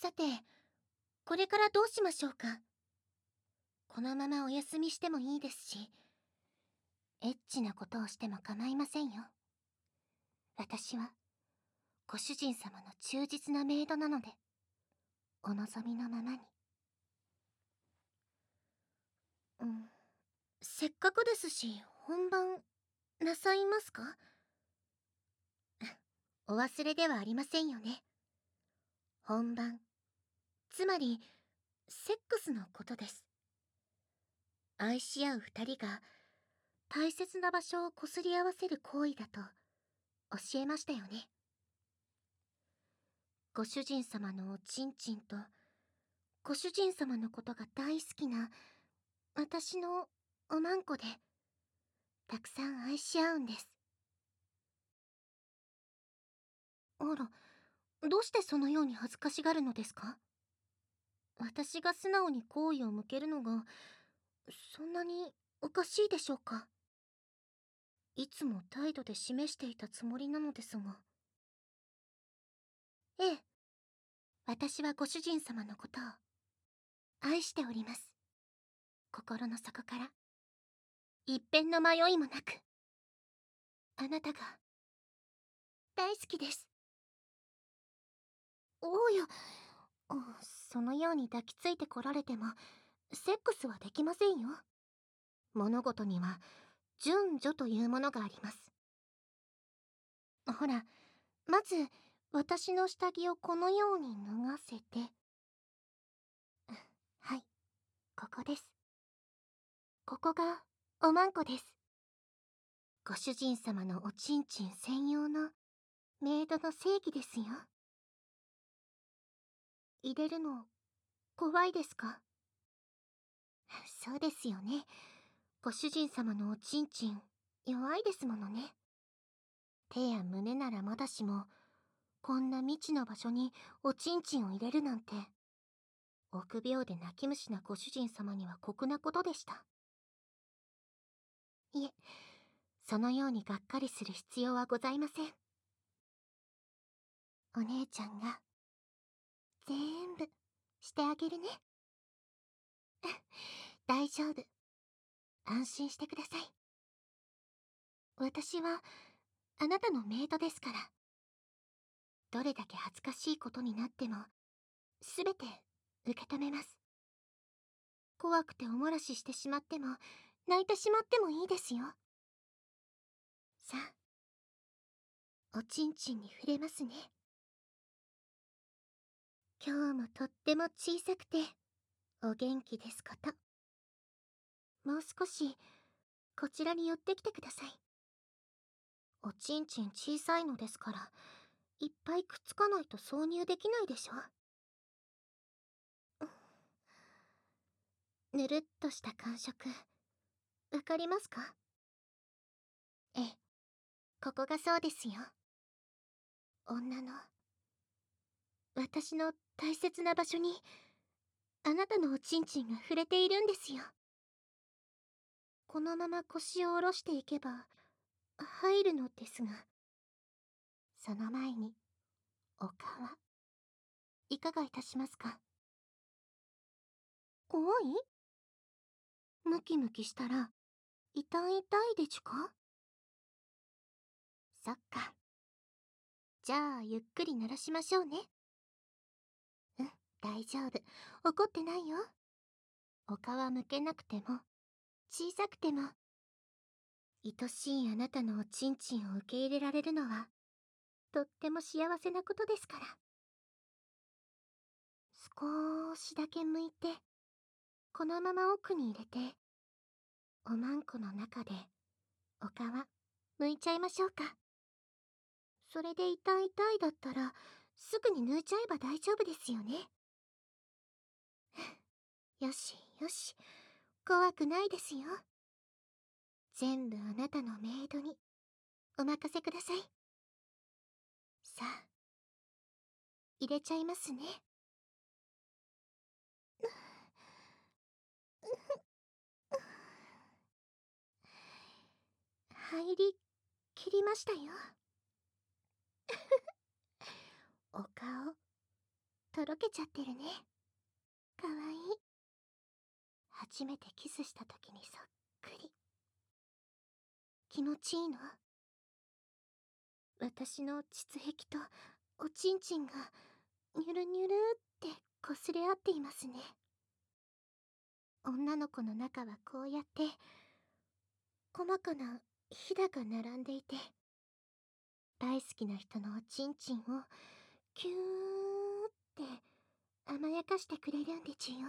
さて、これからどうしましょうか。このままお休みしてもいいですし、エッチなことをしても構いませんよ。私は、ご主人様の忠実なメイドなので、お望みのままに。うん、せっかくですし、本番、なさいますか？お忘れではありませんよね。本番、つまり、セックスのことです。愛し合う二人が、大切な場所をこすり合わせる行為だと、教えましたよね。ご主人様のおちんちんと、ご主人様のことが大好きな、私のおまんこで、たくさん愛し合うんです。あら、どうしてそのように恥ずかしがるのですか？私が素直に好意を向けるのが、そんなにおかしいでしょうか？いつも態度で示していたつもりなのですが。ええ、私はご主人様のことを愛しております。心の底から、一片の迷いもなく。あなたが、大好きです。おや、そのように抱きついてこられても、セックスはできませんよ。物事には、順序というものがあります。ほら、まず、私の下着をこのように脱がせて。はい、ここです。ここが、おまんこです。ご主人様のおちんちん専用の、メイドの正義ですよ。入れるの、怖いですか？そうですよね。ご主人様のおちんちん、弱いですものね。手や胸ならまだしも、こんな未知の場所におちんちんを入れるなんて、臆病で泣き虫なご主人様には酷なことでした。いえ、そのようにがっかりする必要はございません。お姉ちゃんが、全部、してあげるね。大丈夫。安心してください。私は、あなたのメイドですから。どれだけ恥ずかしいことになっても、すべて受け止めます。怖くておもらししてしまっても、泣いてしまってもいいですよ。さあ、おちんちんに触れますね。今日もとっても小さくて、お元気ですこと。もう少し、こちらに寄ってきてください。おちんちん小さいのですから、いっぱいくっつかないと挿入できないでしょ。ぬるっとした感触、わかりますか？ええ、ここがそうですよ。女の、私の大切な場所に、あなたのおちんちんが触れているんですよ。このまま腰を下ろしていけば、入るのですが、その前に、お皮、いかがいたしますか？怖い？ムキムキしたら、痛いでちゅか？そっか。じゃあ、ゆっくり鳴らしましょうね。うん、大丈夫。怒ってないよ。お皮むけなくても、小さくても、愛しいあなたのおちんちんを受け入れられるのは、とっても幸せなことですから。少しだけ剥いて、このまま奥に入れて、おまんこの中で、お皮、剥いちゃいましょうか。それで痛いだったら、すぐに抜いちゃえば大丈夫ですよね。よしよし、怖くないですよ。全部あなたのメイドに、お任せください。さあ、入れちゃいますね。入りきりましたよ。お顔、 とろけちゃってるね。かわいい。初めてキスした時にそっくり。気持ちいいの？私の膣壁とおちんちんがニュルニュルって擦れ合っていますね。女の子の中はこうやって細かなひだが並んでいて、大好きな人のおちんちんをキューって甘やかしてくれるんでちゅよ。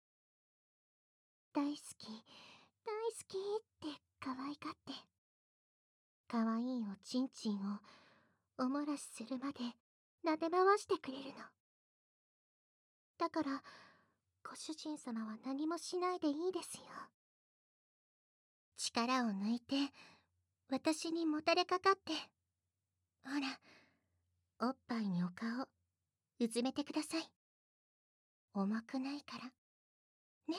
大好き、大好きって可愛がって、可愛いおちんちんをおもらしするまで撫で回してくれるの。だから、ご主人様は何もしないでいいですよ。力を抜いて、私にもたれかかって、ほら、おっぱいにお顔、うずめてください。重くないから。ね。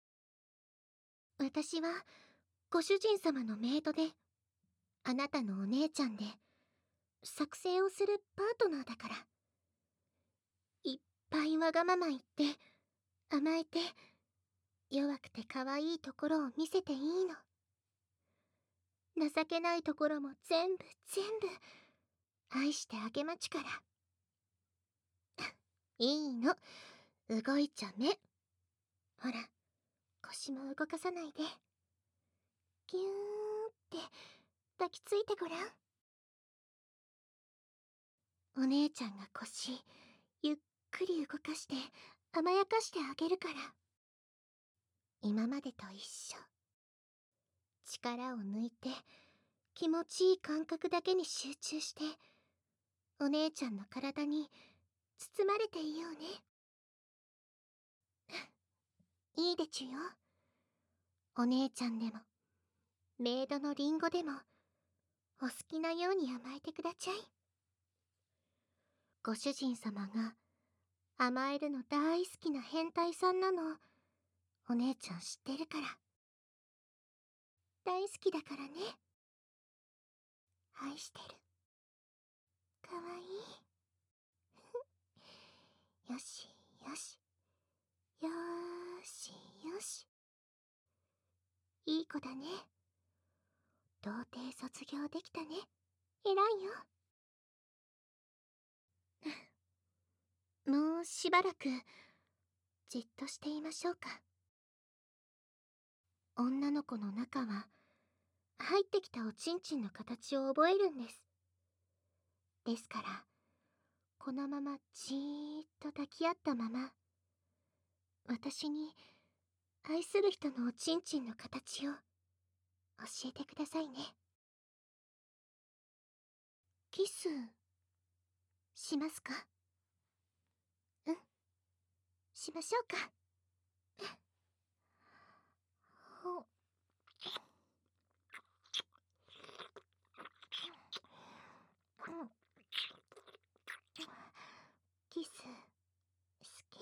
私は、ご主人様のメイドで、あなたのお姉ちゃんで、作成をするパートナーだから。いっぱいわがまま言って、甘えて、弱くて可愛いところを見せていいの。情けないところも全部愛してあげまちから。いいの、動いちゃめ。ほら、腰も動かさないで。ギューンって抱きついてごらん。お姉ちゃんが腰ゆっくり動かして甘やかしてあげるから。今までと一緒。力を抜いて気持ちいい感覚だけに集中して、お姉ちゃんの体に包まれていようね。いいでちゅよ。お姉ちゃんでもメイドのリンゴでもお好きなように甘えてくだちゃい。ご主人様が甘えるの大好きな変態さんなの、お姉ちゃん知ってるから。大好きだからね。愛してる。かわいい。よしよし。よーしよし。いい子だね。童貞卒業できたね。偉いよ。もうしばらくじっとしていましょうか。女の子の中は入ってきたおちんちんの形を覚えるんです。ですからこのままじーっと抱き合ったまま、私に愛する人のおちんちんの形を教えてくださいね。キスしますか？うん、しましょうか。ほキス好き。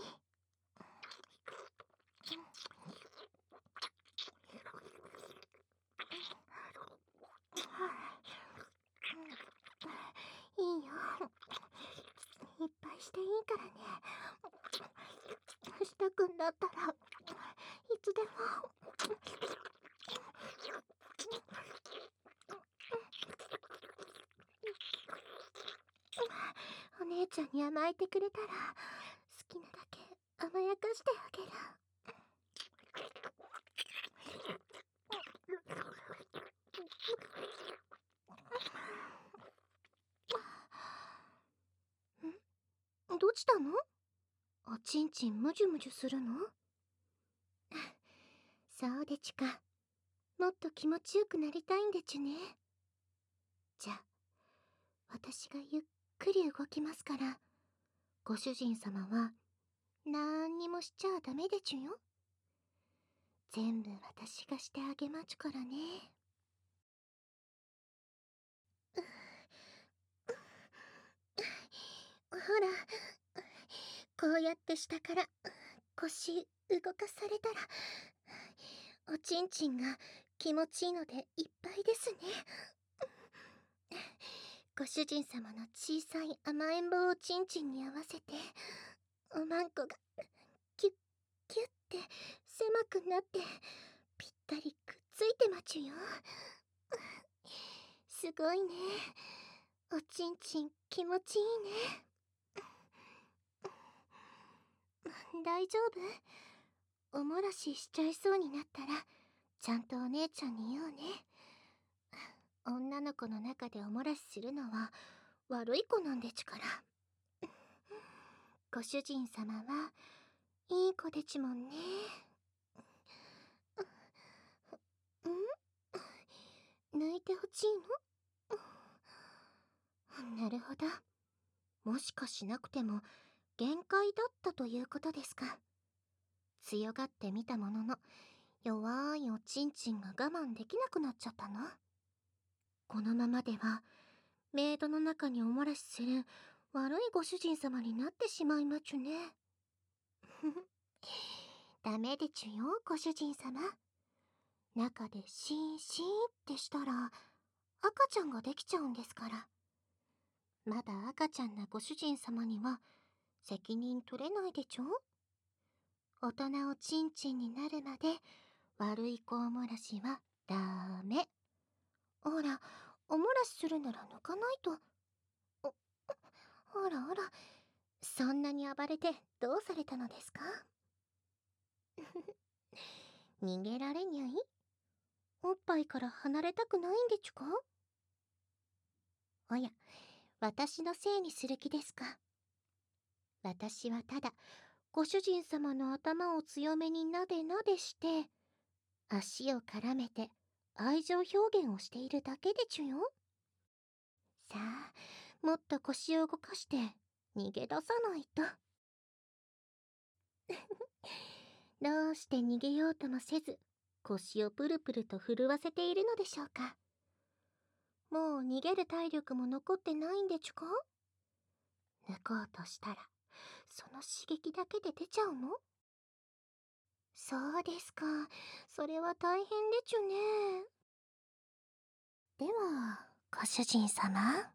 いいよ、いっぱいしていいからね。したくんだったらいつでも。お姉ちゃんに甘えてくれたら好きなだけ甘やかしてあげる。どうしたの？おちんちんむじゅむじゅするの？そうでちか。もっと気持ちよくなりたいんでちゅね。じゃあ私がゆっくり動きますから、ご主人様はなんにもしちゃダメでちゅよ。全部私がしてあげまちゅからね。ほら、こうやって下から腰動かされたら、おちんちんが気持ちいいのでいっぱいですね。ご主人様の小さい甘えん坊おちんちんに合わせて、 なってぴったりくっついてまちゅよ。すごいね。おちんちん気持ちいいね。大丈夫？おもらししちゃいそうになったらちゃんとお姉ちゃんに言おうね。女の子の中でおもらしするのは悪い子なんでちから。ご主人様はいい子でちもんね。抜いてほしいの？なるほど。もしかしなくても限界だったということですか。強がってみたものの弱いおちんちんが我慢できなくなっちゃったの？このままではメイドの中におもらしする悪いご主人様になってしまいまちゅね。ダメでちゅよ、ご主人様。中でシーンシーンってしたら赤ちゃんができちゃうんですから。まだ赤ちゃんなご主人様には責任取れないでちょ。大人おちんちんになるまで悪い子おもらしはダメ。ほら、おもらしするなら抜かないと。あらあら、そんなに暴れてどうされたのですか？逃げられにゃい？おっぱいから離れたくないんでちゅか？おや、私のせいにする気ですか？私はただご主人様の頭を強めになでなでして足を絡めて愛情表現をしているだけでちゅよ。さあ、もっと腰を動かして逃げ出さないと。どうして逃げようともせず腰をプルプルと震わせているのでしょうか。もう逃げる体力も残ってないんでちゅか？抜こうとしたらその刺激だけで出ちゃうの？そうですか。それは大変でちゅね。ではご主人様、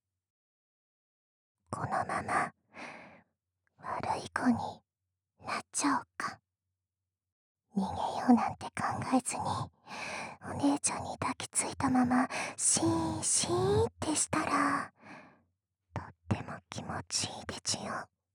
このまま悪い子になっちゃおうか。逃げようなんて考えずにお姉ちゃんに抱きついたままシーンシーンってしたらとっても気持ちいいでちゅよ。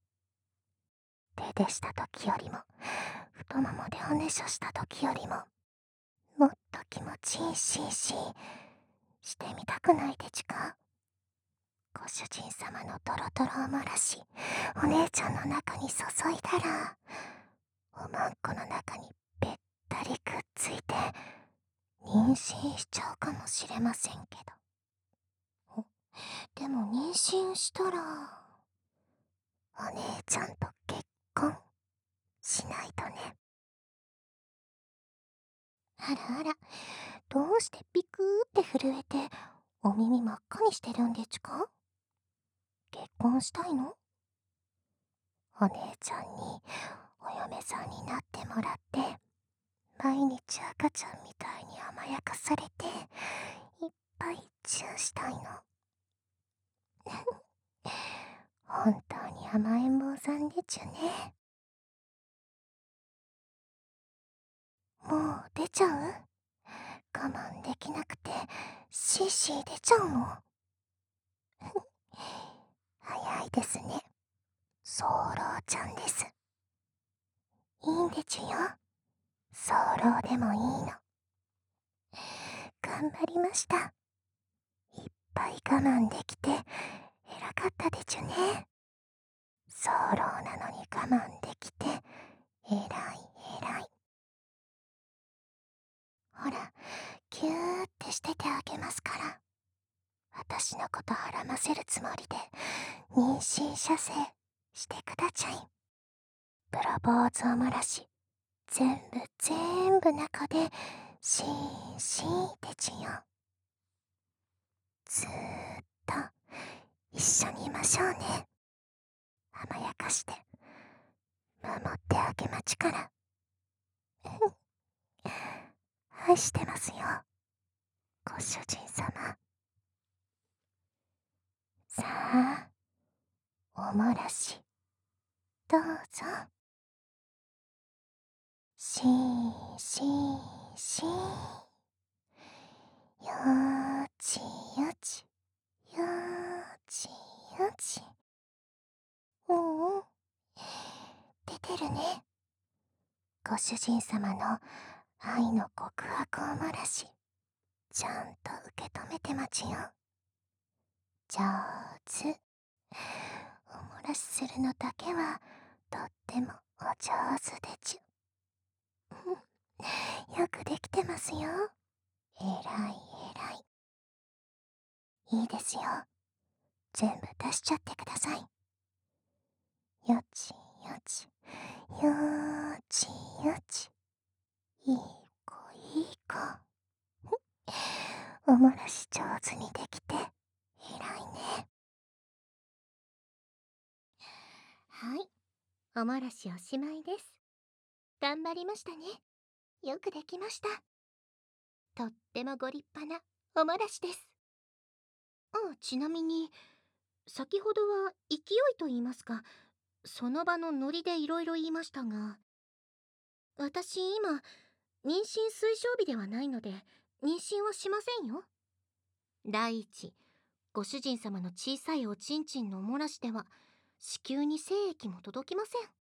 手でした時よりも太ももでおねしょした時よりももっと気持ちいいシーンシーンしてみたくないでちゅか？ご主人様のトロトロおもらしお姉ちゃんの中に注いだらおまんこの中にべったりくっついて妊娠しちゃうかもしれませんけど。でも妊娠したらお姉ちゃんと結婚しないとね。あらあら、どうしてピクーって震えてお耳真っ赤にしてるんでちゅか？結婚したいの？お姉ちゃんにお嫁さんになってもらって毎日赤ちゃんみたいに甘やかされていっぱいチューしたいの。本当に甘えん坊さんでちゅね。もう出ちゃう？我慢できなくてシーシー出ちゃうの？早いですね。ソーローちゃんです。いいんでちゅよ。ソーローでもいいの。頑張りました。いっぱい我慢できて偉かったでちゅね。ソーローなのに我慢できて偉い偉い。ほら、キューってしててあげますから。私のことはらませるつもりで妊娠射精してくだちゃい。プロポーズおもらし全部中でシーンシーンってちよ。ずーっと一緒にいましょうね。甘やかして守ってあげまちから。愛してますよ、ご主人様。さあ、おもらしどうぞ。 しーしーしー。よーちよち、よーちよち。うんうん。出てるね。ご主人様の愛の告白おもらし、ちゃんと受け止めてまちよ。上手。おもらしするのだけはとってもお上手でちゅ。よくできてますよ。えらいえらい。いいですよ。全部出しちゃってください。よちよち、よーちよち。いい子いい子。おもらし上手にできて、えらいね。はい、おもらしおしまいです。頑張りましたね。よくできました。とってもご立派なおもらしです。ちなみに、先ほどは勢いと言いますか、その場のノリでいろいろ言いましたが、私今、妊娠推奨日ではないので、妊娠はしませんよ。第一、ご主人様の小さいおちんちんのおもらしでは、子宮に精液も届きません。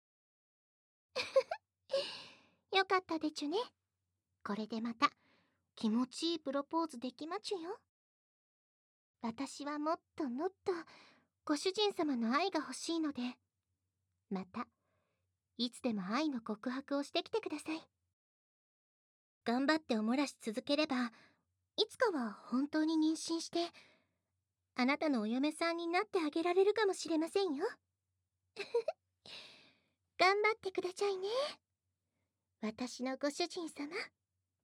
よかったでちゅね。これでまた、気持ちいいプロポーズできまちゅよ。私はもっともっと、ご主人様の愛が欲しいので、また、いつでも愛の告白をしてきてください。頑張っておもらし続ければ、いつかは本当に妊娠して、あなたのお嫁さんになってあげられるかもしれませんよ。頑張ってくださいね。私のご主人様。